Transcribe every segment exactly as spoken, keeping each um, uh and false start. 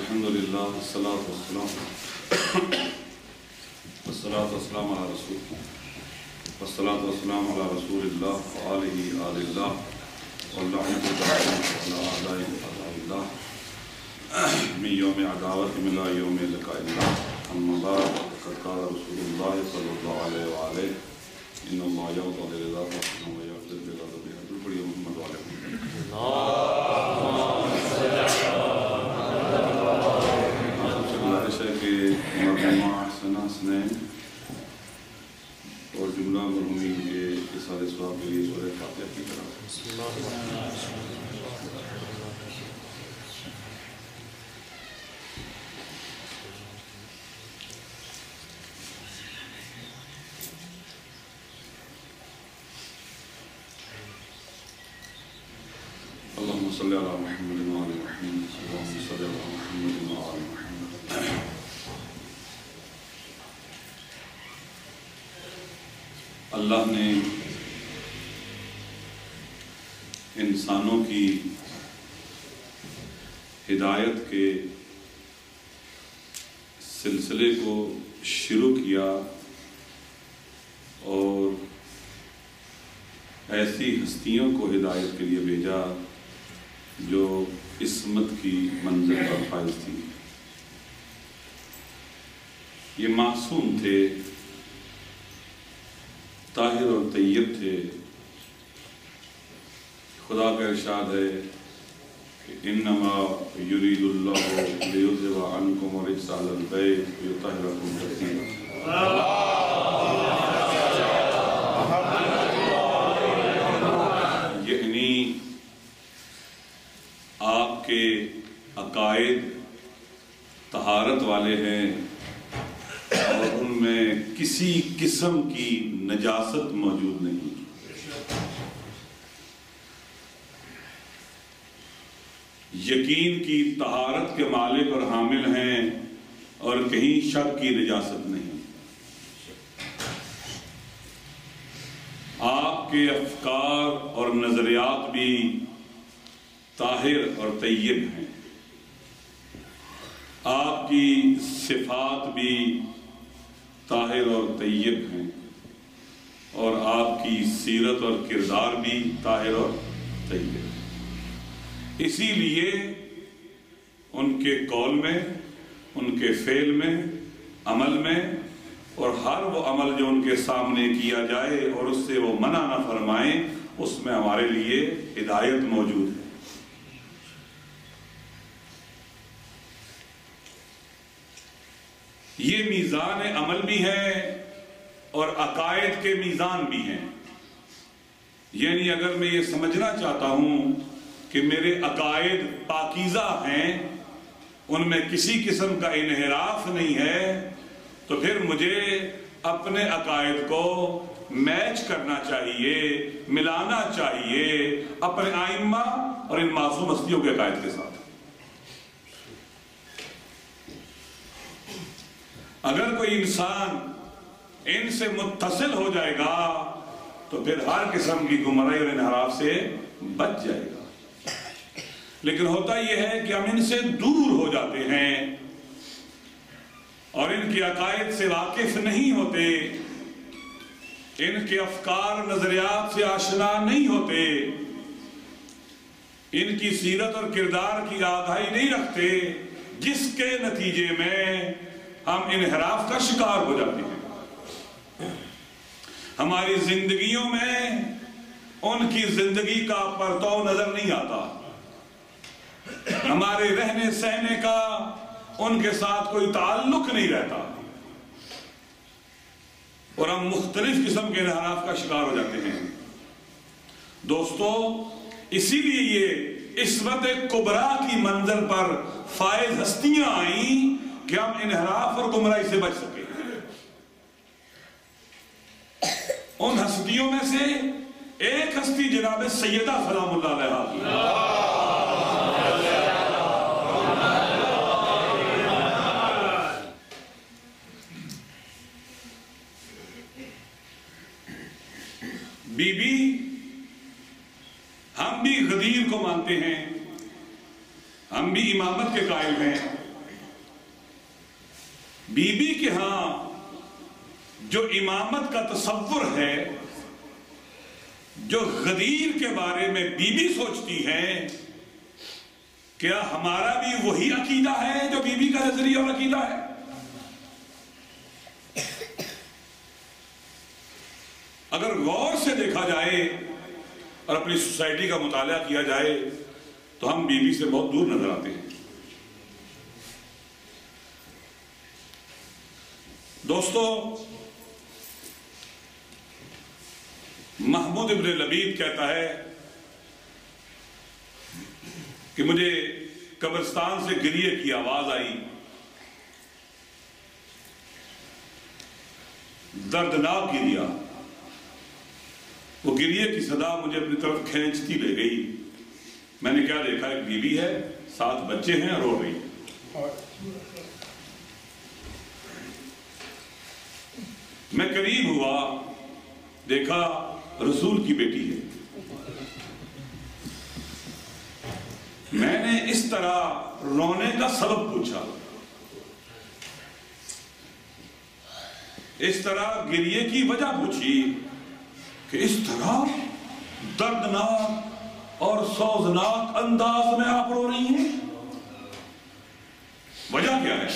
الحمدللہ والصلاة والسلام والصلاة والسلام علی رسول والصلاة والسلام علی رسول اللہ وآلہ آل اللہ واللعنۃ علی اعداء اللہ من یوم عداوت من لا یوم لقاء اللہ اما بعد فقد قال رسول اللہ صلی اللہ علیہ وآلہ ان اللہ یغفر للذی ظلم ویغفر للذی بہدل بڑی محمد علیہ مرحومہ حسنہ حسنین اور جملہ مرحومین کے اصحار ثواب کے لیے سورہ فاتحہ کی طرح اللہم صلی علی محمد وعلی محمد اللہم صلی علی محمد وعلی محمد. اللہ نے انسانوں کی ہدایت کے سلسلے کو شروع کیا اور ایسی ہستیوں کو ہدایت کے لیے بھیجا جو عصمت کی منزل پر فائز تھی. یہ معصوم تھے، طاہر اور طیب تھے. خدا کا ارشاد ہے کہ انما یرید اللہ لیذھب عنکم الرجس اہل البیت ویطہرکم تطہیرا. یعنی آپ کے عقائد طہارت والے ہیں اور ان میں کسی قسم کی نجاست موجود نہیں. یقین کی طہارت کے مالک اور حامل ہیں اور کہیں شک کی نجاست نہیں. آپ کے افکار اور نظریات بھی طاہر اور طیب ہیں. آپ کی صفات بھی طاہر اور طیب ہیں اور آپ کی سیرت اور کردار بھی طاہر اور طیب ہے. اسی لیے ان کے قول میں، ان کے فعل میں، عمل میں اور ہر وہ عمل جو ان کے سامنے کیا جائے اور اس سے وہ منع نہ فرمائیں، اس میں ہمارے لیے ہدایت موجود ہے. یہ میزان عمل بھی ہے اور عقائد کے میزان بھی ہیں. یعنی اگر میں یہ سمجھنا چاہتا ہوں کہ میرے عقائد پاکیزہ ہیں، ان میں کسی قسم کا انحراف نہیں ہے، تو پھر مجھے اپنے عقائد کو میچ کرنا چاہیے، ملانا چاہیے اپنے ائمہ اور ان معصوم ہستیوں کے عقائد کے ساتھ. اگر کوئی انسان ان سے متصل ہو جائے گا تو پھر ہر قسم کی گمراہی اور انحراف سے بچ جائے گا. لیکن ہوتا یہ ہے کہ ہم ان سے دور ہو جاتے ہیں اور ان کے عقائد سے واقف نہیں ہوتے، ان کے افکار نظریات سے آشنا نہیں ہوتے، ان کی سیرت اور کردار کی آگاہی نہیں رکھتے، جس کے نتیجے میں ہم انحراف کا شکار ہو جاتے ہیں. ہماری زندگیوں میں ان کی زندگی کا پرتو نظر نہیں آتا، ہمارے رہنے سہنے کا ان کے ساتھ کوئی تعلق نہیں رہتا اور ہم مختلف قسم کے انحراف کا شکار ہو جاتے ہیں. دوستو، اسی لیے یہ عصمت کبریٰ کی منزل پر فائز ہستیاں آئیں کہ ہم انحراف اور گمراہی سے بچ سکیں. ان ہستیوں میں سے ایک ہستی جناب سیدہ سلام اللہ علیہا. بی بی ہم بھی غدیر کو مانتے ہیں، ہم بھی امامت کے قائل ہیں، بی بی کے ہاں جو امامت کا تصور ہے، جو غدیر کے بارے میں بی بی سوچتی ہیں، کیا ہمارا بھی وہی عقیدہ ہے جو بی بی کا نظریہ اور عقیدہ ہے؟ اگر غور سے دیکھا جائے اور اپنی سوسائٹی کا مطالعہ کیا جائے تو ہم بی بی سے بہت دور نظر آتے ہیں۔ دوستو، محمود ابن لبید کہتا ہے کہ مجھے قبرستان سے گریے کی آواز آئی، دردناک گریا۔ وہ گریے کی صدا مجھے اپنی طرف کھینچتی لے گئی۔ میں نے کیا دیکھا، ایک بیوی ہے، سات بچے ہیں، رو رہی ہے۔ میں قریب ہوا، دیکھا رسول کی بیٹی ہے۔ میں نے اس طرح رونے کا سبب پوچھا، اس طرح گریے کی وجہ پوچھی کہ اس طرح دردناک اور سوزناک انداز میں آپ رو رہی ہیں، وجہ کیا ہے؟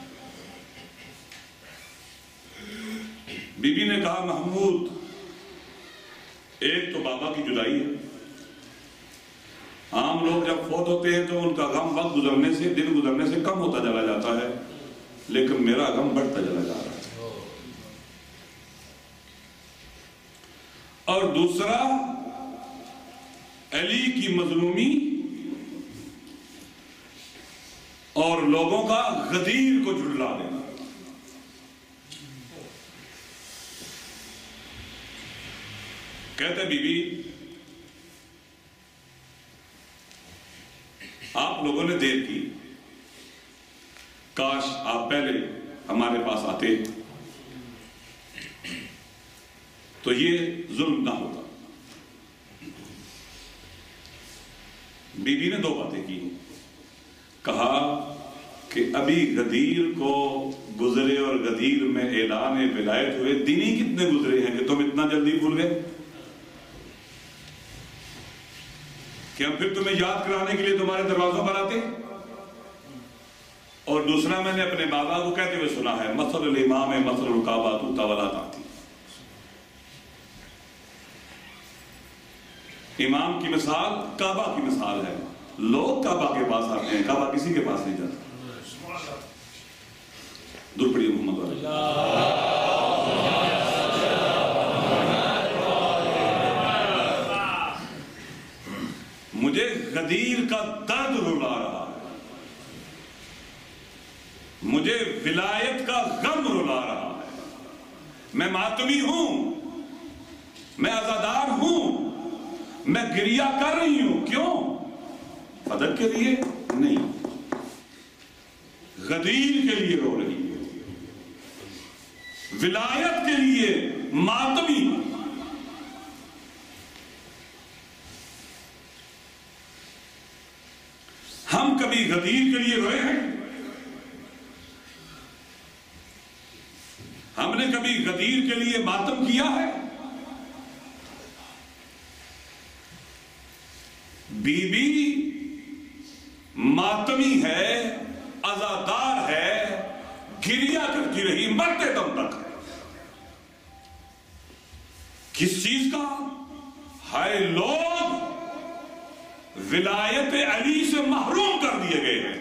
بی بی نے کہا، محمود، ایک تو بابا کی جدائی ہے۔ عام لوگ جب فوت ہوتے ہیں تو ان کا غم وقت گزرنے سے، دن گزرنے سے کم ہوتا چلا جاتا ہے، لیکن میرا غم بڑھتا چلا جا رہا ہے۔ اور دوسرا، علی کی مظلومی اور لوگوں کا غدیر کو جھلا دینا۔ کہتے بی بی، آپ لوگوں نے دیر کی، کاش آپ پہلے ہمارے پاس آتے تو یہ ظلم نہ ہوتا۔ بی بی نے دو باتیں کی، کہا کہ ابھی غدیر کو گزرے اور غدیر میں اعلان ولایت ہوئے دن ہی کتنے گزرے ہیں کہ تم اتنا جلدی بھول گئے کہ ہم پھر تمہیں یاد کرانے کے لیے تمہارے دروازوں پر آتے۔ اور دوسرا، میں نے اپنے بابا کو کہتے ہوئے سنا ہے، مثل الامام مثل الکعبہ تو ولا تاتی۔ امام کی مثال کعبہ کی مثال ہے۔ لوگ کعبہ کے پاس آتے ہیں، کعبہ کسی کے پاس نہیں جاتا۔ دور پڑھیے محمد والا۔ مجھے غدیر کا درد رلا رہا ہے، مجھے ولایت کا غم رلا رہا ہے۔ میں ماتمی ہوں، میں عزادار ہوں، میں گریہ کر رہی ہوں۔ کیوں؟ فدق کے لیے نہیں، غدیر کے لیے رو رہی ہوں، ولایت کے لیے ماتمی۔ ہم کبھی غدیر کے لیے روئے ہیں؟ ہم نے کبھی غدیر کے لیے ماتم کیا ہے؟ بی بی ماتمی ہے، عزادار ہے، گریہ کرتی رہی مرتے دم تک۔ کس چیز کا؟ ہائے لوگ ولایت علی سے محروم کر دیے گئے ہیں۔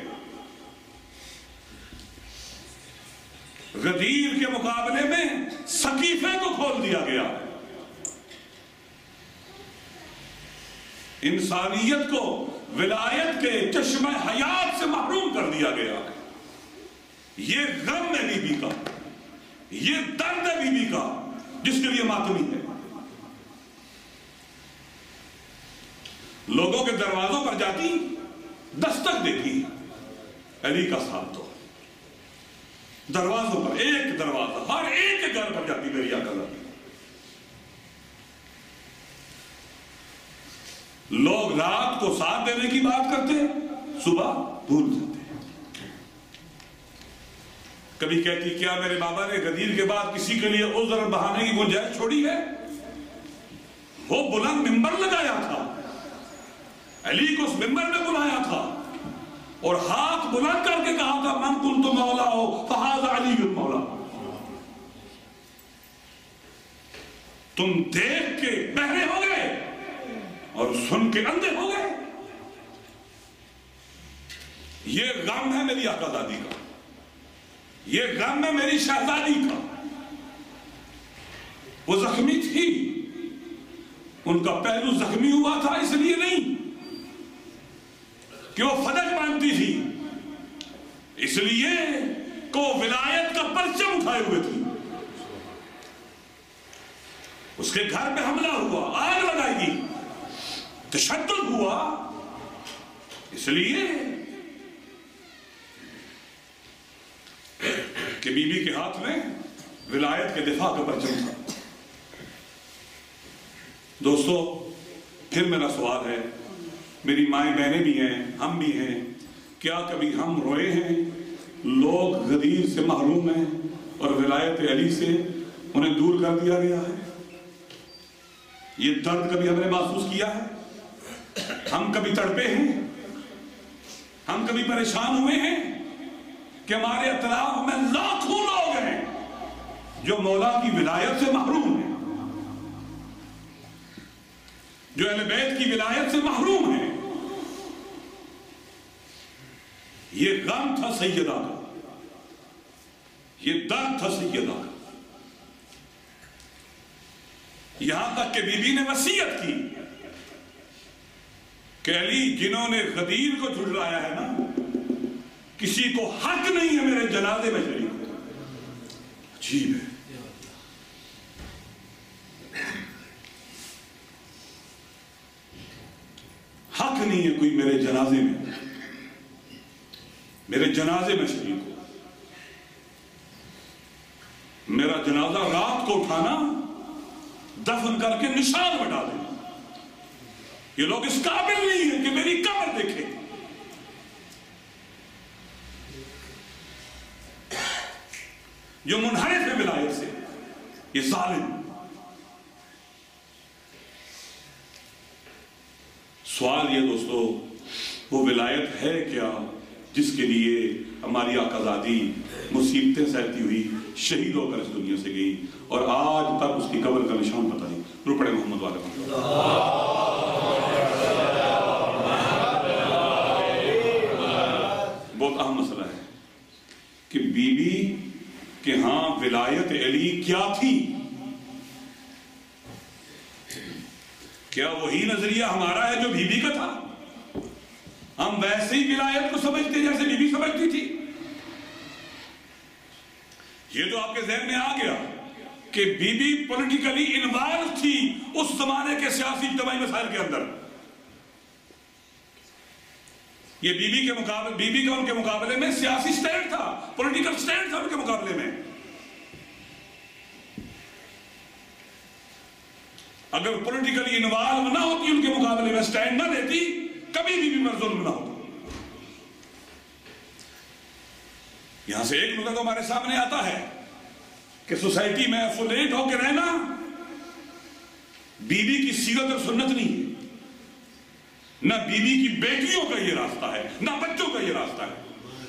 غدیر کے مقابلے میں سقیفے کو کھول دیا گیا، انسانیت کو ولایت کے چشمہ حیات سے محروم کر دیا گیا۔ یہ غم ہے بی بی کا، یہ درد ہے بی بی کا جس کے لیے ماتمی ہے۔ لوگوں کے دروازوں پر جاتی، دستک دیتی، علی کا ساتھ دو۔ دروازوں پر، ایک دروازہ، ہر ایک کے گھر پر جاتی گریہ کرتی۔ لوگ رات کو ساتھ دینے کی بات کرتے ہیں، صبح بھول جاتے ہیں۔ کبھی کہتی کیا میرے بابا نے غدیر کے بعد کسی کے لیے عذر بہانے کی گنجائش چھوڑی ہے؟ وہ بلند ممبر لگایا تھا، علی کو اس ممبر میں بلایا تھا اور ہاتھ بلند کر کے کہا تھا من کنت مولا ہو فہذا علی المولا۔ تم دیکھ کے بہرے ہو گئے اور سن کے اندھے ہو گئے۔ یہ غم ہے میری آقازادی کا، یہ غم ہے میری شہزادی کا۔ وہ زخمی تھی، ان کا پہلو زخمی ہوا تھا اس لیے نہیں کہ وہ فدق مانتی تھی، اس لیے کہ وہ ولایت کا پرچم اٹھائے ہوئے تھی۔ اس کے گھر پہ حملہ ہوا، آگ لگائی گئی، تشدد ہوا، اس لیے کہ بی بی کے ہاتھ میں ولایت کے دفاع کا پرچم تھا۔ دوستو پھر میرا سوال ہے، میری مائیں بہنیں بھی ہیں، ہم بھی ہیں، کیا کبھی ہم روئے ہیں؟ لوگ غدیر سے محروم ہیں اور ولایت علی سے انہیں دور کر دیا گیا ہے۔ یہ درد کبھی ہم نے محسوس کیا ہے؟ ہم کبھی تڑپے ہیں؟ ہم کبھی پریشان ہوئے ہیں کہ ہمارے اطراف میں لاکھوں لوگ ہیں جو مولا کی ولایت سے محروم ہیں، جو اہل بیت کی ولایت سے محروم ہیں؟ یہ غم تھا سیدہ کا، یہ درد تھا سیدہ کا، یہاں تک کہ بی بی نے وصیت کی کہ علی جنہوں نے غدیر کو جھٹلایا ہے نا، کسی کو حق نہیں ہے میرے جنازے میں شریک ہو۔ عجیب ہے، حق نہیں ہے کوئی میرے جنازے میں میرے جنازے میں شریک ہو۔ میرا جنازہ رات کو اٹھانا، دفن کر کے نشان بٹا دینا، یہ لوگ اس قابل نہیں ہیں کہ میری قبر دیکھیں۔ جو منحرف ہے ولایت سے، یہ ظالم۔ سوال یہ دوستو، وہ ولایت ہے کیا جس کے لیے ہماری آقازادی مصیبتیں سہتی ہوئی شہید ہو کر اس دنیا سے گئی اور آج تک اس کی قبر کا نشان پتہ نہیں؟ درود پڑھیں محمد والے محمد۔ بہت اہم مسئلہ ہے کہ بی بی کہ ہاں ولایت علی کیا تھی؟ کیا وہی نظریہ ہمارا ہے جو بی بی کا تھا؟ ہم ویسے ہی ولایت کو سمجھتے جیسے بی بی سمجھتی تھی؟ یہ تو آپ کے ذہن میں آ گیا کہ بی بی پولیٹیکلی انوالو تھی اس زمانے کے سیاسی اجتماعی مسائل کے اندر۔ یہ بی بی کے مقابلے بی بی کا ان کے مقابلے میں سیاسی سٹینڈ تھا، پولیٹیکل سٹینڈ تھا ان کے مقابلے میں۔ اگر پولیٹیکلی انوالو نہ ہوتی ان کے مقابلے میں، سٹینڈ نہ لیتی، کبھی بی بی پر ظلم نہ ہوتا۔ یہاں سے ایک نقطہ تو ہمارے سامنے آتا ہے کہ سوسائٹی میں ایفولیٹ ہو کے رہنا بی بی کی سیرت اور سنت نہیں ہے، نہ بی بی کی بیٹیوں کا یہ راستہ ہے، نہ بچوں کا یہ راستہ ہے۔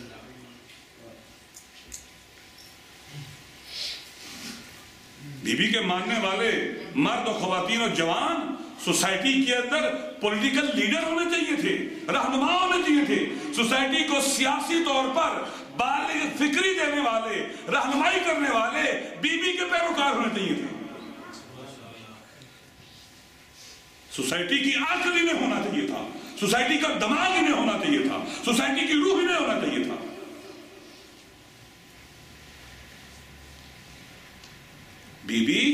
بی بی کے ماننے والے مرد و خواتین اور جوان سوسائٹی کے اندر پولیٹیکل لیڈر ہونے چاہیے تھے، رہنما ہونے چاہیے تھے، سوسائٹی کو سیاسی طور پر بالغ فکری دینے والے، رہنمائی کرنے والے بی بی کے پیروکار ہونے چاہیے تھے۔ سوسائٹی کی عقل انہیں ہونا چاہیے تھا، سوسائٹی کا دماغ انہیں ہونا چاہیے تھا، سوسائٹی کی روح انہیں ہونا چاہیے تھا۔ بی بی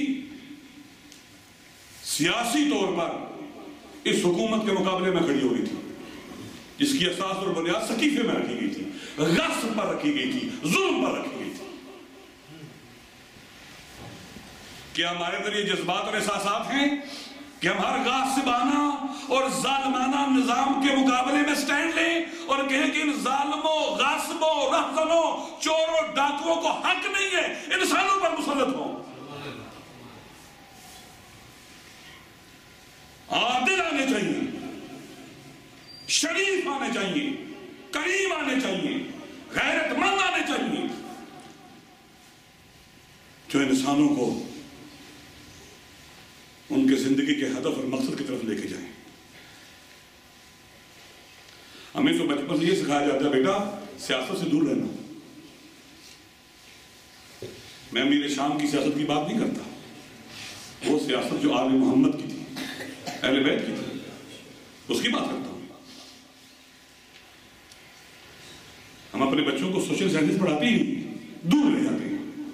سیاسی طور پر اس حکومت کے مقابلے میں کھڑی ہوئی تھی جس کی اساس اور بنیاد سقیفے میں رکھی گئی تھی، غصب پر رکھی گئی تھی، ظلم پر رکھی گئی تھی۔ کیا ہمارے اندر یہ جذبات اور احساسات ہیں کہ ہم ہر غاصبانہ اور ظالمانہ نظام کے مقابلے میں سٹینڈ لیں اور کہیں کہ ان ظالموں، غاصبوں، رہزنوں، چوروں، ڈاکوؤں کو حق نہیں ہے انسانوں پر مسلط ہوں. عادل آنے چاہیے، شریف آنے چاہیے، کریم آنے چاہیے، غیرت مند آنے چاہیے، جو انسانوں کو ان کے زندگی کے ہدف اور مقصد کی طرف لے کے جائیں. ہمیں تو بچپن سے یہ سکھایا جاتا ہے بیٹا سیاست سے دور رہنا. میں امیر شام کی سیاست کی بات نہیں کرتا، وہ سیاست جو آل محمد کی تھی، اہل بیت کی تھی، اس کی بات کرتا ہوں. ہم اپنے بچوں کو سوشل سائنس پڑھاتے ہی نہیں، دور رہ جاتے ہیں.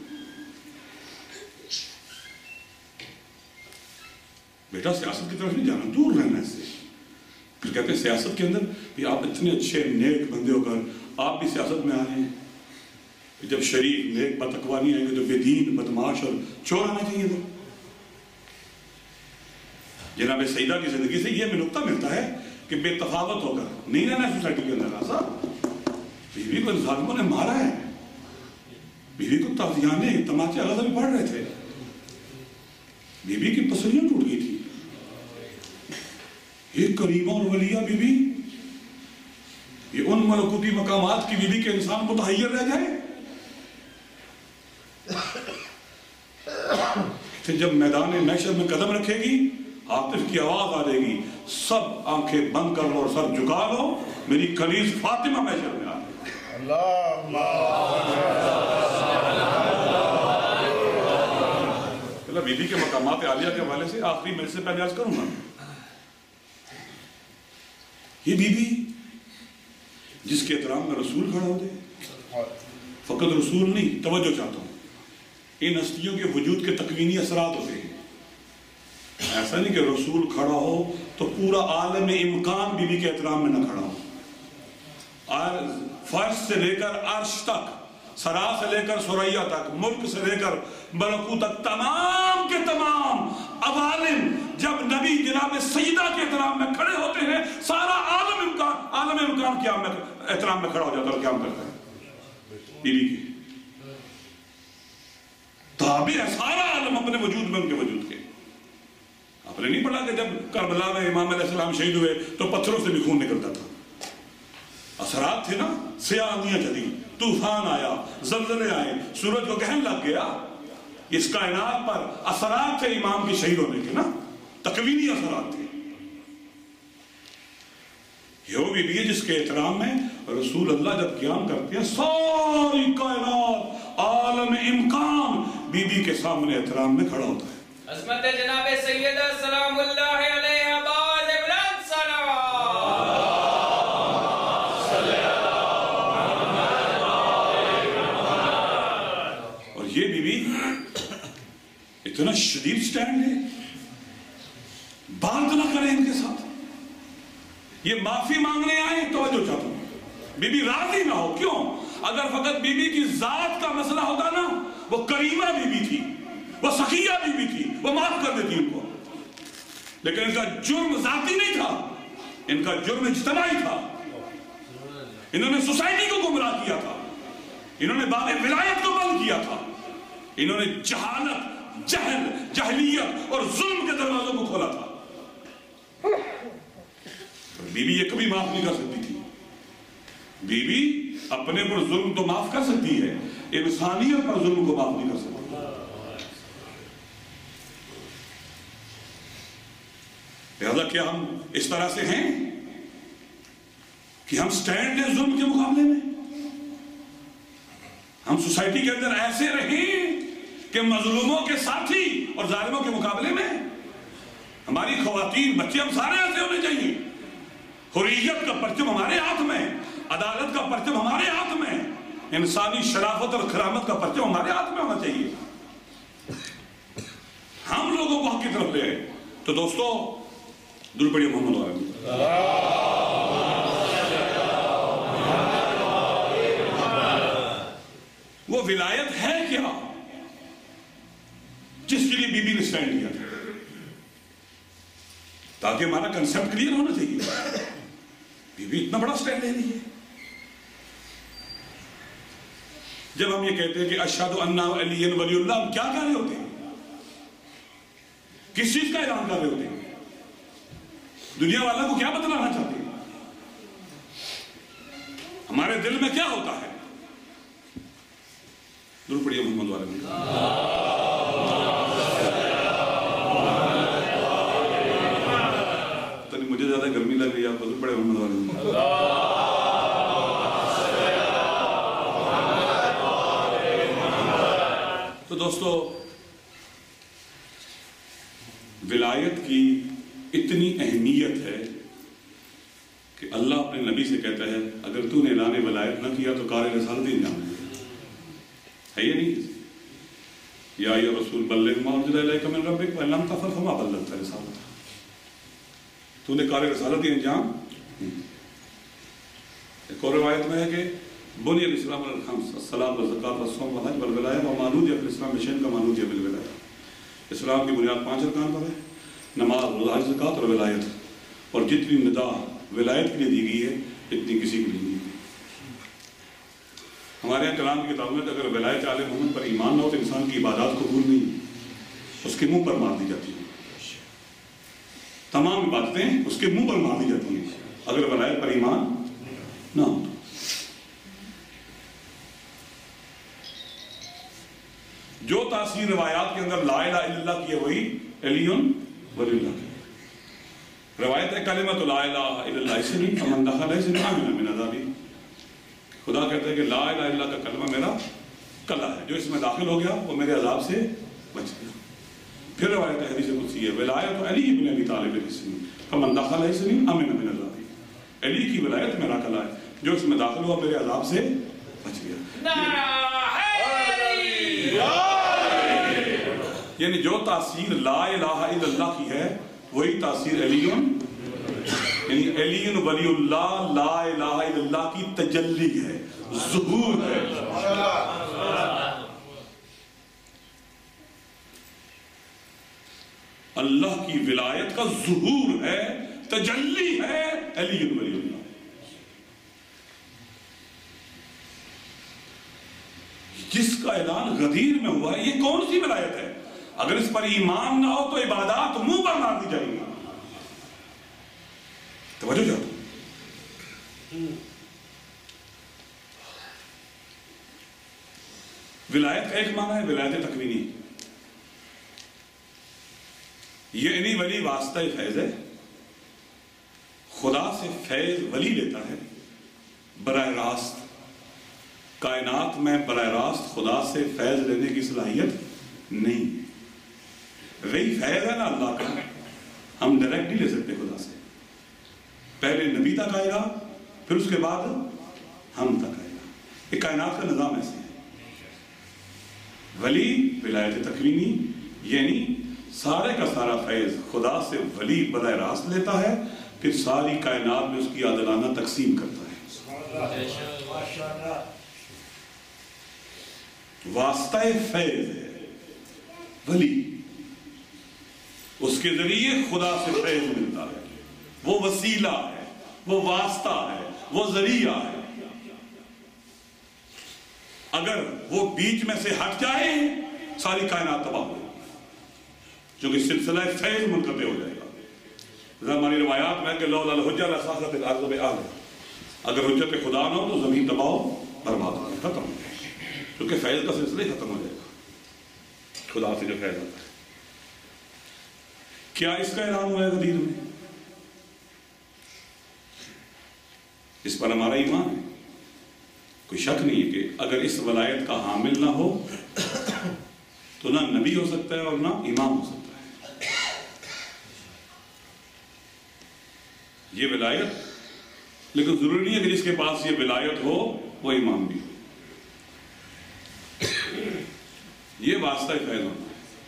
بیٹا سیاست کی طرف نہیں جانا، دور رہنا اس سے. پھر کہتے ہیں سیاست کے اندر بھی آپ اتنے اچھے نیک بندے ہو کر آپ بھی سیاست میں آ رہے ہیں. جب شریف نیک بتقوا نہیں آئیں گے تو بے دین، بدماش اور چور آنا چاہیے تھا. جناب سیدہ کی زندگی سے یہ ہمیں نقطہ ملتا ہے کہ بے تفاوت ہو کر نہیں رہنا سوسائٹی کے اندر. ایسا بیوی کو ظالموں نے مارا ہے، بیوی کو تازیانے تماچے غضب میں پڑھ رہے تھے، بیوی کی پسلیاں ٹوٹ گئی تھی. یہ کریمہ اور ولیہ بیوی، یہ ان ملکوتی مقامات کی بیوی کے انسان متحیر رہ جائے. پھر جب میدان محشر میں قدم رکھے گی، عاطف کی آواز آ جائے گی، سب آنکھیں بند کر لو اور سر جھکا لو، میری کنیز فاطمہ محشر میں آ جائے. اللہ بیوی کے مقامات عالیہ کے حوالے سے آخری میں سے پہلے عرض کروں گا. یہ بیوی جس کے احترام میں رسول کھڑا ہو جائے، فقط رسول نہیں، توجہ چاہتا ہوں، ان ہستیوں کے وجود کے تکوینی اثرات ہوتے ہیں. ایسا نہیں کہ رسول کھڑا ہو تو پورا عالم امکان بیوی کے احترام میں نہ کھڑا ہو. فرش سے لے کر عرش تک، سرا سے لے کر سریا تک، ملک سے لے کر ملکوت تک، تمام کے تمام عوالم جب نبی جناب سیدہ کے احترام میں کھڑے ہوتے ہیں، سارا عالم امکان عالم امکان قیام میں احترام میں کھڑا ہو جاتا ہے اور قیام کرتا ہے. بیوی کی تابع ہے سارا عالم اپنے وجود میں ان کے وجود کے. آپ نے نہیں پڑھا کہ جب کربلا میں امام علیہ السلام شہید ہوئے تو پتھروں سے بھی خون نکلتا تھا؟ اثرات تھے نا، سیاہ آندیاں چلی، طوفان آیا، زلزلے آئے، سورج کو گہن لگ گیا. اس کائنات پر اثرات تھے امام کی شہید ہونے کے نا، تکوینی اثرات تھے. یہ وہ بیوی ہے جس کے احترام میں رسول اللہ جب قیام کرتے ہیں، ساری کائنات عالم امکان بیوی کے سامنے احترام میں کھڑا ہوتا ہے. عظمت جناب سیدہ سلام اللہ علیہ باز بلند سلام. اور یہ بیوی اتنا شدید سٹینڈ ہے، بات نہ کریں ان کے ساتھ. یہ معافی مانگنے آئے توجہ چاہتا ہوں، بیوی راضی نہ ہو. کیوں؟ اگر فقط بیوی کی ذات کا مسئلہ ہوتا نا، وہ کریمہ بیوی تھی، وہ سخیہ بیوی تھی، وہ معاف کر دیتی ان کو. لیکن ان کا جرم ذاتی نہیں تھا، ان کا جرم اجتماعی تھا. انہوں نے سوسائٹی کو گمراہ کیا تھا، انہوں نے باب ولایت کو بند کیا تھا، انہوں نے جہالت، جہل، جہلیت اور ظلم کے دروازوں کو کھولا تھا. بیوی یہ کبھی معاف نہیں کر سکتی تھی. بیوی اپنے پر ظلم تو معاف کر سکتی ہے، انسانیت پر ظلم کو معاف نہیں کر سکتی. لہذا کیا ہم اس طرح سے ہیں کہ ہم سٹینڈ لیں ظلم کے مقابلے میں؟ ہم سوسائٹی کے اندر ایسے رہیں کہ مظلوموں کے ساتھی اور ظالموں کے مقابلے میں ہماری خواتین، بچے، ہم سارے ایسے ہونے چاہیے. حریت کا پرچم ہمارے ہاتھ میں، عدالت کا پرچم ہمارے ہاتھ میں، انسانی شرافت اور کرامت کا پرچم ہمارے ہاتھ میں ہونا چاہیے. ہم لوگوں کو حق کی طرف لے آئے. تو دوستو درود پڑھیے محمد علیہ. وہ ولایت ہے کیا جس کے لیے بی بی نے سٹینڈ کیا تھا؟ تاکہ ہمارا کنسپٹ کلیئر ہونا چاہیے. بی بی اتنا بڑا سٹینڈ لے رہی ہے. جب ہم یہ کہتے ہیں کہ اشہد ان علی ولی اللہ، ہم کیا کہہ رہے ہوتے ہیں؟ کس چیز کا اعلان کر رہے ہوتے ہیں؟ دنیا والوں کو کیا بتلانا چاہتے ہیں؟ ہمارے دل میں کیا ہوتا ہے؟ درود پڑھیے محمد والے میں. تو نہیں مجھے زیادہ گرمی لگ رہی ہے، آپ درود پڑھیے محمد والے میں. تو دوستو، ولایت کی اتنی اہمیت ہے کہ اللہ اپنے نبی سے کہتا ہے اگر تو نے اعلان ولایت نہ کیا تو کار رسالت ہی انجام ہے. یہ نہیں یا ایھا رسول بلغ ما انزل الیک من ربک وان لم تفعل فما بلغت رسالتہ. تو نے کار رسالت ہی انجام. ایک اور روایت میں ہے کہ بنی الاسلام علی الخمس الصلاۃ والزکوٰۃ والصوم والحج والولایۃ وما نودی فی الاسلام بشیء کما نودی بالولایۃ. اسلام کی بنیاد پانچ ارکان پر ہے: نماز، روزہ، حج، زکوٰۃ اور ولایت. اور جتنی ندا ولایت کے لیے دی گئی ہے اتنی کسی کے لیے نہیں دی. ہمارے یہاں کلام کی کتابوں میں کہ اگر ولایت آل محمد پر ایمان نہ ہو تو انسان کی عبادات قبول نہیں، اس کے منہ پر مار دی جاتی ہیں. تمام عبادتیں اس کے منہ پر مار دی جاتی ہیں اگر ولایت پر ایمان نہ ہو. جو تاثیر روایات کے اندر لا الہ الا اللہ کی ہے وہی علی ولی اللہ کی. روایت ہے کلمۃ لا الہ الا اللہ اس نے فمن دخل اسم امن من عذابی. خدا کہتا ہے کہ لا الہ الا اللہ کا کلمہ میرا کلا ہے، جو اس میں داخل ہو گیا وہ میرے عذاب سے بچ گیا. پھر روایت ہے حدیث قدسی ہے ولایت علی ابن ابی طالب الاسم فمن دخل اسم امن من عذابی. علی کی ولایت میرا کلا ہے، جو اس میں داخل ہوا میرے عذاب سے بچ گیا. یعنی جو تاثیر لا الہ الا اللہ کی ہے وہی تاثیر علی، یعنی علی ولی اللہ لا الہ الا اللہ کی تجلی ہے، ظہور ہے. اللہ کی ولایت کا ظہور ہے، تجلی ہے علی ولی اللہ. جس کا اعلان غدیر میں ہوا ہے، یہ کون سی ولایت ہے؟ اگر اس پر ایمان نہ ہو تو عبادات منہ پر مار دی جائیں گی. توجہ چاہتا ہوں. ولایت کا ایک معنی ہے ولایت تکوینی، یعنی ولی واسطہ فیض ہے. خدا سے فیض ولی لیتا ہے براہ راست. کائنات میں براہ راست خدا سے فیض لینے کی صلاحیت نہیں. وہی فیض ہے نا اللہ کا، ہم ڈائریکٹ نہیں لے سکتے خدا سے. پہلے نبی تک آئے گا، پھر اس کے بعد ہم تک آئے گا. یہ کائنات کا نظام ایسے ہے. ولی ولایت تکوینی یعنی سارے کا سارا فیض خدا سے ولی براہ راست لیتا ہے، پھر ساری کائنات میں اس کی عادلانہ تقسیم کرتا ہے. واسطہ فیض ہے ولی، اس کے ذریعے خدا سے فیض ملتا ہے. وہ وسیلہ ہے، وہ واسطہ ہے، وہ ذریعہ ہے. اگر وہ بیچ میں سے ہٹ جائے ساری کائنات تباہ ہو جائے گی، چونکہ سلسلہ فیض منقطع ہو جائے گا. ہماری روایات میں کہ لولا الحجہ لساخت الارض بأہلہا، اگر حجت خدا نہ ہو تو زمین تباہ و برباد ہو جائے، ختم ہو جائے گی، کیونکہ فیض کا سلسلہ ہی ختم ہو جائے گا خدا سے جو فیض آتا ہے. کیا اس کا اعلان ہوا ہے غدیر میں؟ اس پر ہمارا ایمان ہے. کوئی شک نہیں ہے کہ اگر اس ولایت کا حامل نہ ہو تو نہ نبی ہو سکتا ہے اور نہ امام ہو سکتا ہے. یہ ولایت، لیکن ضروری نہیں ہے کہ جس کے پاس یہ ولایت ہو وہ امام بھی ہو. یہ واسطہ فیض ہونا ہے.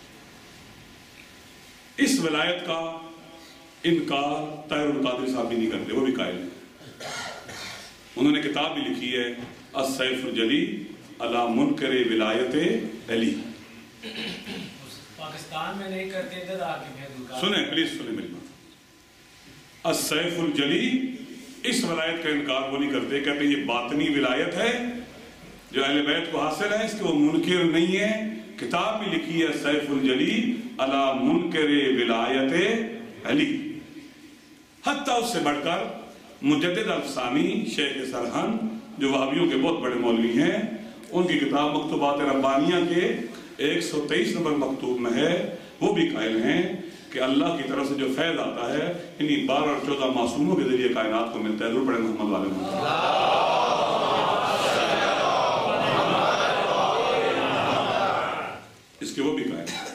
اس ولایت کا انکار طاہر القادری صاحب بھی نہیں کرتے، وہ بھی قائل ہیں. انہوں نے کتاب بھی لکھی ہے السیف الجلی علی منکر ولایت علی. پاکستان میں نہیں کرتے ادھر آ کے سنیں پلیز سنیں میری بات. السیف الجلی، اس ولایت کا انکار وہ نہیں کرتے، کہتے یہ باطنی ولایت ہے جو اہل بیت کو حاصل ہے، اس کے وہ منکر نہیں ہے۔ کتاب بھی لکھی ہے سیف الجلی علی منکر ولایت علی۔ حتیٰ اس سے بڑھ کر مجدد الفسانی شیخ سرہند جو وہابیوں کے بہت بڑے مولوی ہیں، ان کی کتاب مکتوبات ربانیہ کے ایک سو تیئیس نمبر مکتوب میں ہے، وہ بھی قائل ہیں کہ اللہ کی طرف سے جو فیض آتا ہے انہی بارہ اور چودہ معصوموں کے ذریعے کائنات کو ملتا ہے۔ ضرور پڑھیں محمد والے محمد۔ اس کے وہ بھی قائل ہیں۔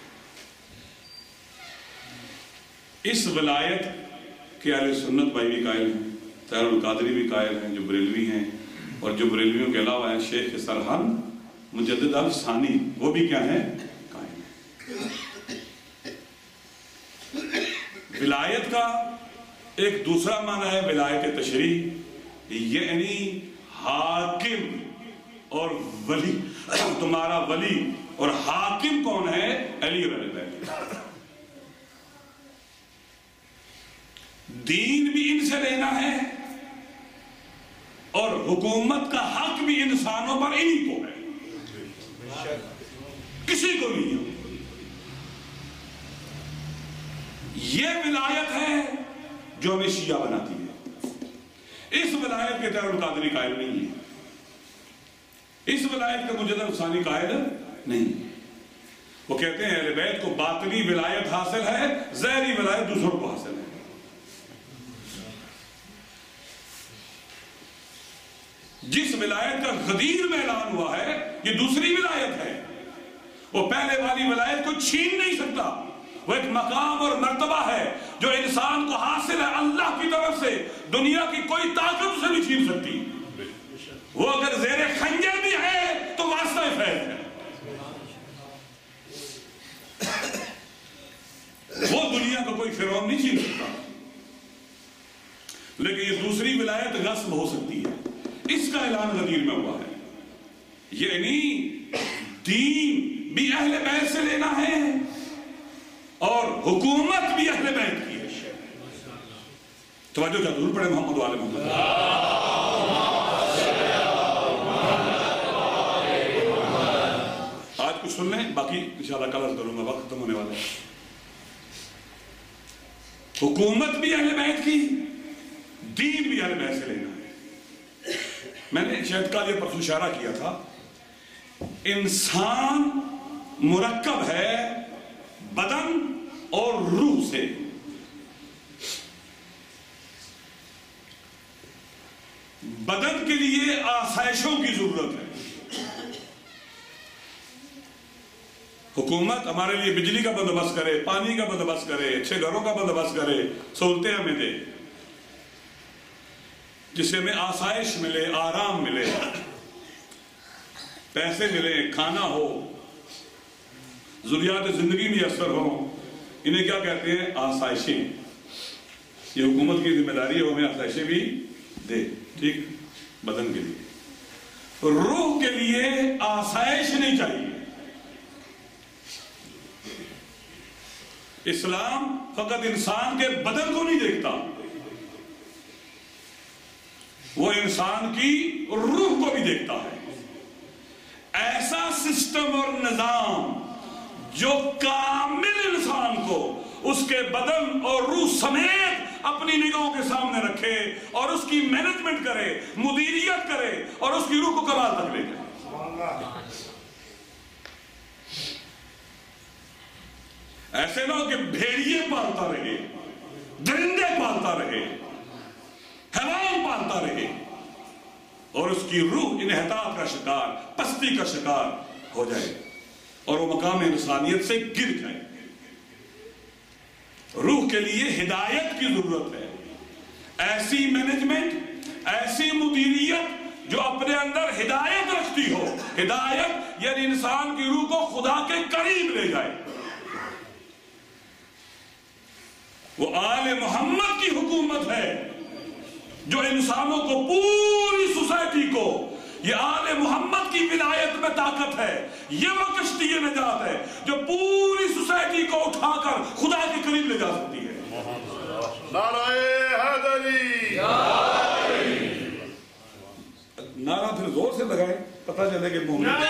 اس ولایت کے اہل سنت بھائی بھی قائل ہیں، طاہر القادری بھی قائل ہیں جو بریلوی ہیں، اور جو بریلویوں کے علاوہ ہیں شیخ سرہند مجدد الفسانی، وہ بھی کیا ہیں؟ قائل ہیں۔ ولایت کا ایک دوسرا معنی ہے ولایت تشریح، یعنی حاکم اور ولی۔ تمہارا ولی اور حاکم کون ہے؟ علی رضی اللہ عنہ۔ دین بھی ان سے لینا ہے اور حکومت کا حق بھی انسانوں پر انہی کو ہے، کسی کو نہیں ہے۔ یہ ولایت ہے جو ہمیں شیعہ بناتی ہے۔ اس ولایت کے طاہر القادری قائل نہیں ہے، اس ولایت کے مجدد الفسانی قائل نہیں۔ وہ کہتے ہیں اہل بیت کو باطنی ولایت حاصل ہے، ظاہری ولایت دوسروں کو حاصل ہے۔ جس ولایت کا غدیر میں اعلان ہوا ہے یہ دوسری ولایت ہے، وہ پہلے والی ولایت کو چھین نہیں سکتا۔ وہ ایک مقام اور مرتبہ ہے جو انسان کو حاصل ہے اللہ کی طرف سے، دنیا کی کوئی طاقت اسے نہیں چھین سکتی۔ وہ اگر زیر خنجر بھی ہے تو واسطہ فیض ہے، وہ دنیا کا کوئی فرعون نہیں چھین سکتا۔ لیکن یہ دوسری ولایت غصب ہو سکتی ہے، اس کا اعلان غدیر میں ہوا ہے۔ یعنی دین بھی اہل بیت سے لینا ہے اور حکومت بھی اہل بیت کی ہے۔ توجہ کیا ضرور پڑے محمد والے محمد۔ آج کچھ سن لیں، باقی انشاءاللہ کل عرض کروں گا، وقت ختم ہونے والا ہے۔ حکومت بھی اہل بیت کی، دین بھی اہل بیت سے لینا ہے۔ میں نے شاید کل یہ پرسوں اشارہ کیا تھا، انسان مرکب ہے بدن اور روح سے۔ بدن کے لیے آسائشوں کی ضرورت ہے۔ حکومت ہمارے لیے بجلی کا بندوبست کرے، پانی کا بندوبست کرے، اچھے گھروں کا بندوبست کرے، سہولتیں ہمیں دے جس سے ہمیں آسائش ملے، آرام ملے، پیسے ملے، کھانا ہو، ضروریات زندگی میں اثر ہو۔ انہیں کیا کہتے ہیں؟ آسائشیں۔ یہ حکومت کی ذمہ داری ہے وہ ہمیں آسائشیں بھی دے، ٹھیک؟ بدن کے لیے۔ روح کے لیے آسائش نہیں چاہیے۔ اسلام فقط انسان کے بدن کو نہیں دیکھتا، وہ انسان کی روح کو بھی دیکھتا ہے۔ ایسا سسٹم اور نظام جو کامل انسان کو اس کے بدن اور روح سمیت اپنی نگاہوں کے سامنے رکھے اور اس کی مینجمنٹ کرے، مدیریت کرے اور اس کی روح کو کمال تک لے جائے۔ ایسے نہ ہو کہ بھیڑیے پالتا رہے، درندے پالتا رہے، حیوان پالتا رہے اور اس کی روح انحطاط کا شکار، پستی کا شکار ہو جائے اور وہ مقام انسانیت سے گر جائے۔ روح کے لیے ہدایت کی ضرورت ہے، ایسی مینجمنٹ، ایسی مدیریت جو اپنے اندر ہدایت رکھتی ہو۔ ہدایت یعنی انسان کی روح کو خدا کے قریب لے جائے۔ وہ آل محمد کی حکومت ہے جو انسانوں کو، پوری سوسائٹی کو، یہ آل محمد کی ولایت میں طاقت ہے۔ یہ وہ کشتی نجات ہے جو پوری سوسائٹی کو اٹھا کر خدا کے قریب لے جا سکتی ہے۔ نعرہ زور سے لگائیں پتہ چلے کہ مومن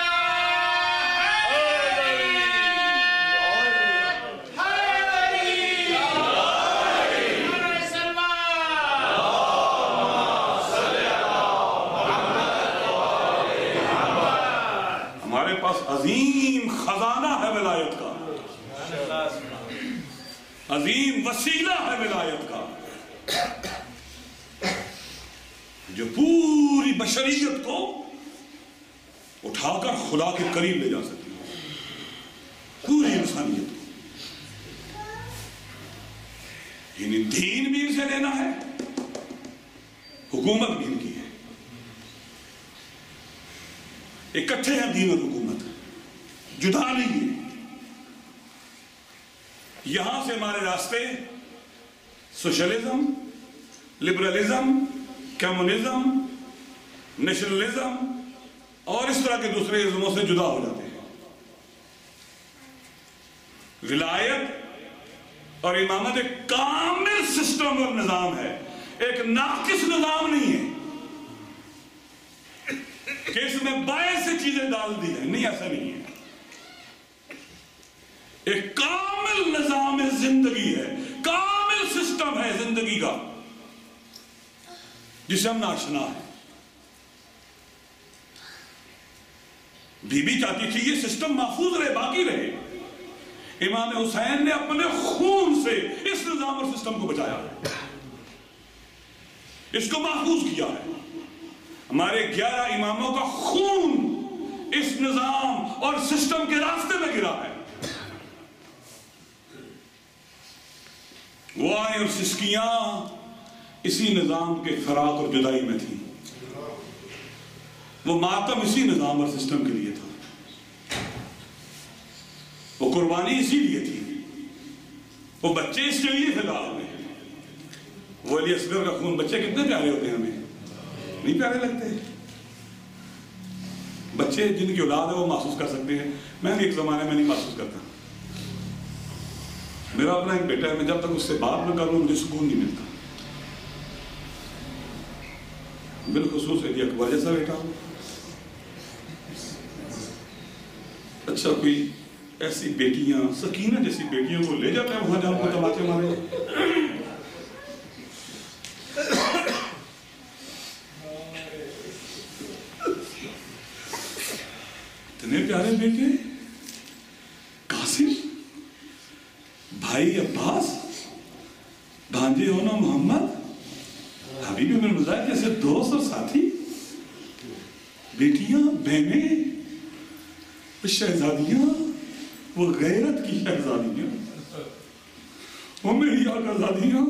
عظیم خزانہ ہے ولایت کا، عظیم وسیلہ ہے ولایت کا، جو پوری بشریت کو اٹھا کر خدا کے قریب لے جا سکتی ہے، پوری انسانیت کو۔ یعنی دین بھی ان سے لینا ہے، حکومت بھی ان کی ہے، اکٹھے ہیں دین اور حکومت، جدا نہیں ہے۔ یہاں سے ہمارے راستے سوشلزم، لبرلزم، کمیونزم، نیشنلزم اور اس طرح کے دوسرے ازموں سے جدا ہو جاتے ہیں۔ ولایت اور امامت ایک کامل سسٹم اور نظام ہے، ایک ناقص نظام نہیں ہے کہ اس میں باعث سے چیزیں ڈال دی ہیں، نہیں، ایسا نہیں ہے۔ ایک کامل نظام زندگی ہے، کامل سسٹم ہے زندگی کا جسے ہم ناشنا ہے۔ بی بی چاہتی تھی یہ سسٹم محفوظ رہے، باقی رہے۔ امام حسین نے اپنے خون سے اس نظام اور سسٹم کو بچایا ہے، اس کو محفوظ کیا ہے۔ ہمارے گیارہ اماموں کا خون اس نظام اور سسٹم کے راستے میں گرا ہے۔ وہ آئے اور سسکیاں اسی نظام کے فراق اور جدائی میں تھیں، وہ ماتم اسی نظام اور سسٹم کے لیے تھا، وہ قربانی اسی لیے تھی، وہ بچے اس کے لیے فدا ہوئے۔ وہ علی اصغر کا خون، بچے کتنے پیارے ہوتے ہیں ہمیں، نہیں پیارے لگتے؟ بچے جن کی اولاد ہے وہ محسوس کر سکتے ہیں، میں بھی ایک زمانے میں نہیں محسوس کرتا۔ میرا اپنا ایک بیٹا ہے، میں جب تک اس سے بات نہ کروں مجھے سکون نہیں ملتا، بالخصوص علی اکبر جیسا بیٹا ہوں۔ اچھا کوئی ایسی بیٹیاں، سکینہ جیسی بیٹیوں کو لے جاتا ہے وہاں جہاں کو تماچے مارے۔ اتنے پیارے بیٹے، قاسم، بھائی عباس، بھانجے ہونا محمد، حبیب بن مزاحم جیسے دوست اور ساتھی، بیٹیاں، بہنیں، شہزادیاں، وہ غیرت کی شہزادیاں، وہ میری آقازادیاں۔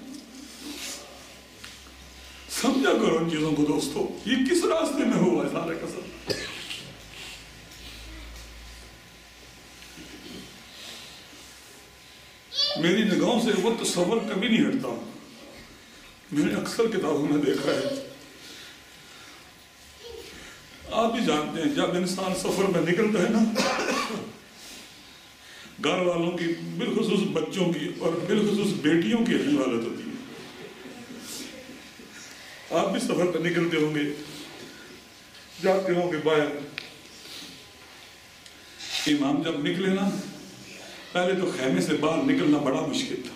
سمجھا کرو ان چیزوں کو دوستو، یہ کس راستے میں ہوا ہے سارے کا سب۔ میری نگاہوں سے وہ تصور کبھی نہیں ہٹتا، میں نے اکثر کتابوں میں دیکھا ہے۔ آپ بھی جانتے ہیں جب انسان سفر میں نکلتا ہے نا، گھر والوں کی، بالخصوص بچوں کی اور بالخصوص بیٹیوں کی عجیب حالت ہوتی ہے۔ آپ بھی سفر پر نکلتے ہوں گے، جاتے ہوں گے باہر۔ امام جب نکلے نا، پہلے تو خیمے سے باہر نکلنا بڑا مشکل تھا۔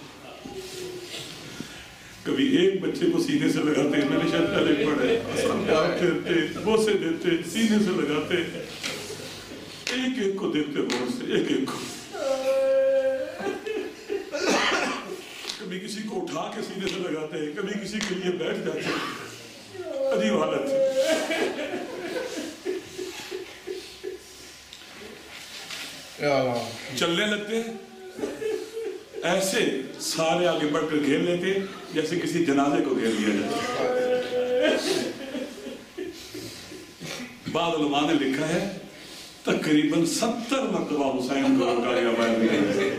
کبھی ایک بچے کو سینے سے لگاتے، میں نے شاید پہلے پڑھا، پھرتے بوسے دیتے، سینے سے لگاتے، ایک ایک کو دیتے غور سے، ایک ایک کو۔ کبھی کسی کو اٹھا کے سینے سے لگاتے، کبھی کسی کے لیے بیٹھ جاتے، عجیب حالت تھی۔ چلنے لگتے ایسے، سارے آگے بڑھ کر گھیر لیتے جیسے کسی جنازے کو گھیر لیا جاتا۔ بعض علماء نے لکھا ہے تقریباً ستر مرتبہ حسین کو رکا گیا باہر نکلنے سے۔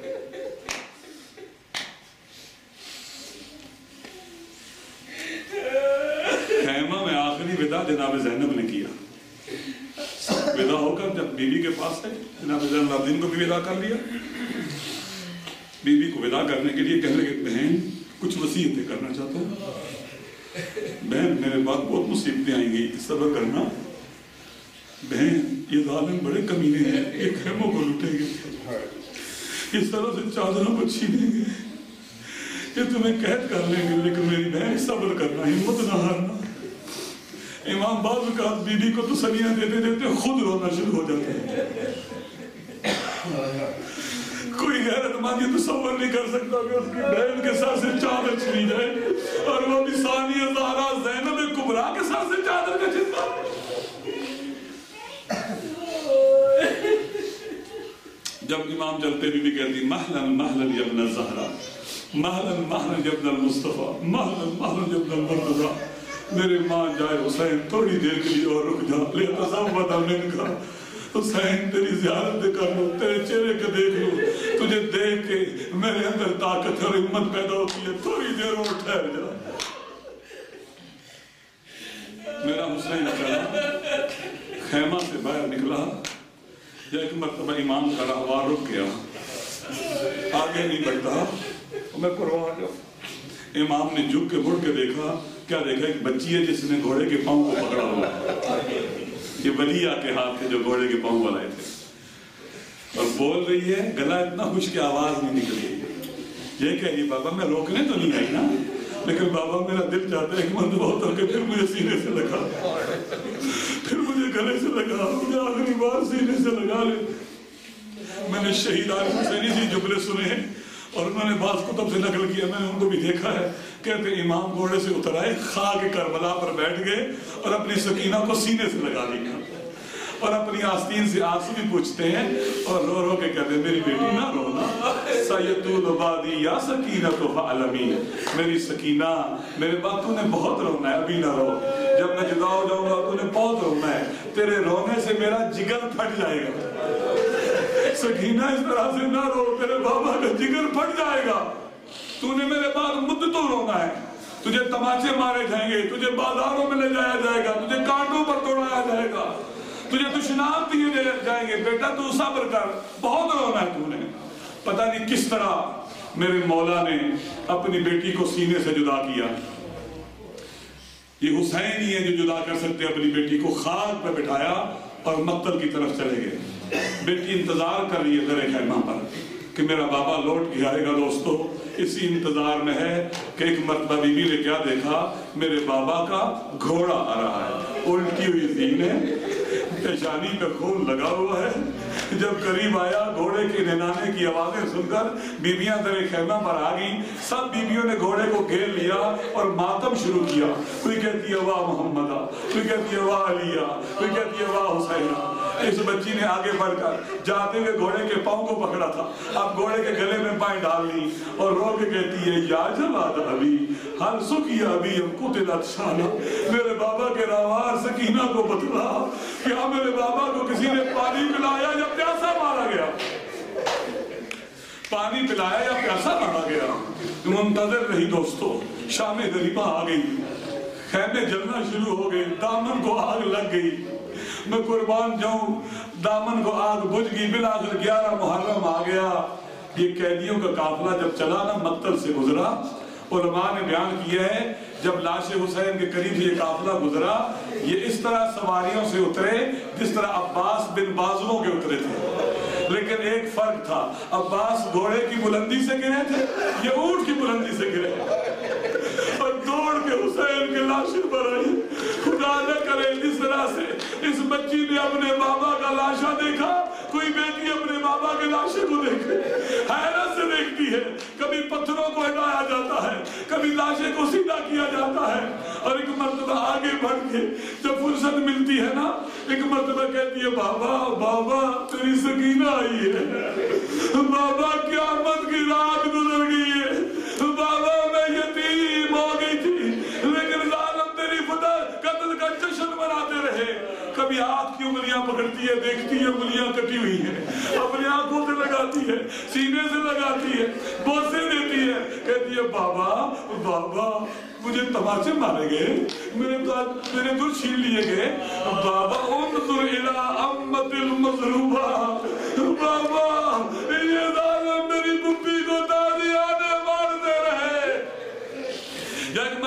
خیمہ میں آخری ودا جناب زینب نے کیا۔ ودا ہو کر جب بی بی کے پاس ہے، جناب زین العابدین کو بھی ودا کر لیا۔ بی بی کو ودا کرنے کے لیے کہنے لگے بہن کچھ وصیتیں کرنا چاہتا ہوں۔ بہن میرے بعد بہت مصیبتیں آئیں گی، صبر کرنا بہن، یہ ظالم بڑے کمینے ہیں، یہ خیموں کو لوٹیں گے، اس طرح سے چادروں کو چھینیں گے، یہ تمہیں قید کر لیں گے، لیکن میری بہن صبر کرنا، ہمت نہ ہارنا۔ امام بعض اوقات بی بی کو تسلیاں دیتے دیتے خود رونا شروع ہو جاتے ہیں۔ کوئی غیرت مند یہ تصور نہیں کر سکتا کہ اس کی بہن کے سر سے چادر چھینی جائے، اور وہ بھی ثانیہ زہرا زینب کبریٰ کے سر سے چادر کا چھینتا۔ جب امام چلتے بی بی کہتی مہلن مہلن یبن الزہرا، مہلن مہلن یبن المصطفیٰ، مہلن مہلن یبن المرتضیٰ، میرے ماں جائے حسین تھوڑی دیر کے لیے اور رک جا، لے تصوت ہم نے کہا حسین تیری زیارت کر لو، تیرے چہرے کو دیکھ لو، تجھے دیکھ کے میرے اندر طاقت اور ہمت پیدا ہوتی ہے، تھوڑی دیر اور ٹھہر جا۔ میرا حسین چلا خیمہ سے باہر نکلا، یا ایک مرتبہ امام کا راہوار رک گیا، آگے نہیں بڑھتا، میں پرواہ جاؤں۔ امام نے جھک کے مڑ کے دیکھا، کیا دیکھا؟ ایک بچی ہے جس نے گھوڑے کے پاؤں کو پکڑا ہوا ہے، یہ ولیہ کے ہاتھ تھے جو گھوڑے کے پاؤں بلائے تھے، اور بول رہی ہے، گلا اتنا خوش کہ آواز نہیں نکل رہی۔ یہ کہہ رہی بابا میں روکنے تو نہیں آئی نا، لیکن بابا میرا دل چاہتا ہے ایک مرتبہ ہوتا کہ پھر مجھے سینے سے لگا، پھر مجھے گلے سے لگا، مجھے آخری بار سینے سے لگا لے۔ میں نے شہید عارف حسینی سے جملے سنے ہیں، اور انہوں نے بعض کتب سے نقل کیا، میں نے ان کو بھی دیکھا ہے، کہتے امام گھوڑے سے اتر آئے، خاک کربلا پر بیٹھ گئے اور اپنی سکینہ کو سینے سے لگا لیا، اور اپنی آستین سے آنسو بھی پوچھتے ہیں، اور رو رو کے کہتے ہیں میری بیٹی نہ رونا، سیطول بادی یا سکینہ تو فعلمی، میری سکینہ میرے بعد تو نے بہت رونا ہے، ابھی نہ رو، جب میں جدا ہو جاؤں گا تو نے بہت رونا ہے، تیرے رونے سے میرا جگر پھٹ جائے گا، سکینہ اس طرح سے نہ رو، تیرے بابا کا جگر پھٹ جائے گا، تو نے میرے بعد مدتوں رونا ہے، تجھے تماچے مارے جائیں گے، تجھے بازاروں میں لے جایا جائے گا، تجھے کانٹوں پر توڑایا جائے گا، تجھے دشنام دیے جائیں گے، بیٹا تو صبر کر، بہت رونا ہے تو نے۔ پتہ نہیں کس طرح میرے مولا نے اپنی بیٹی کو سینے سے جدا کیا۔ یہ حسین ہی ہے جو جدا کر سکتے اپنی بیٹی کو، خاک پہ بٹھایا اور مقتل کی طرف چلے گئے۔ بیٹی انتظار کر رہی ہے در خیمہ پر کہ میرا بابا لوٹ کے آئے گا۔ دوستو اسی انتظار میں ہے کہ ایک مرتبہ بی بی نے کیا دیکھا، میرے بابا کا گھوڑا آ رہا ہے، الٹی ہوئی زین ہے، پیشانی پہ خون لگا ہوا ہے۔ جب قریب آیا گھوڑے کے ننانے کی آوازیں سن کر بیویاں در خیمہ پر آ گئیں، سب بیویوں نے گھوڑے کو گھیر لیا اور ماتم شروع کیا۔ کوئی کہتی ہے واہ محمدہ، کوئی کہتی ہے واہ علیہ، کوئی کہتی ہے واہ حسینہ۔ اس بچی نے آگے بڑھ کر جاتے ہوئے گھوڑے کے پاؤں کو پکڑا تھا، اب گھوڑے کے گلے میں پائیں ڈال لی اور رو کے کہتی ہے یا جواد ابی حل سکی ابی ام قتلت شانہ، میرے بابا کے راوار سکینہ کو بتلا کیا میرے بابا کو کسی نے پانی پلایا یا پیاسا مارا گیا؟ پانی پلایا یا پیاسا مارا گیا؟ منتظر رہی دوستو، شام غریبہ آ گئی، خیمے جلنا شروع ہو گئے، دامن کو آگ لگ گئی، میں قربان جاؤں، دامن کو آگ بجھ گئی، بالآخر گیارہ محرم آ گیا۔ یہ قیدیوں کا قافلہ جب چلا نا مقتل سے گزرا، علماء نے بیان کیا ہے جب لاش حسین کے قریب یہ قافلہ گزرا، یہ اس طرح سواریوں سے اترے جس طرح عباس بن بازووں کے اترے تھے، لیکن ایک فرق تھا، عباس گھوڑے کی بلندی سے گرے تھے، یہ اونٹ کی بلندی سے گرے، اور دوڑ کے حسین کے لاشیں پر آئی۔ خدا نہ کرے جس طرح سے اس بچی نے اپنے بابا کا لاشا دیکھا، کوئی بیٹی اپنے بابا کے لاشے کو دیکھے، حیرت سے دیکھتی ہے، کبھی پتھروں کو ہٹایا جاتا ہے، کبھی لاشے کو سیدھا کیا جاتا ہے، اور ایک مرتبہ آگے بڑھ کے جب فرصت ملتی ہے نا، ایک مرتبہ کہتی ہے بابا بابا تیری سکینہ آئی ہے، بابا قیامت کی رات گزر گئی ہے، بابا میں یتیم ہو گئی تھی لیکن ظالم تیری قتل کا جشن مناتے رہے۔ کبھی ہاتھ کی انگلیاں پکڑتی ہے، دیکھتی ہے انگلیاں کٹی ہوئی ہیں، اپنی آنکھوں سے لگاتی ہے، سینے سے لگاتی ہے، بوسے دیتی ہے، کہتی ہے بابا بابا مجھے تماچے مارے گئے، میرے میرے دل چھین لیے گئے، بابا انظر الی امت المظلومہ، بابا یہ ظالم میری بپی کو تازیانے مارتے رہے۔ یا ایک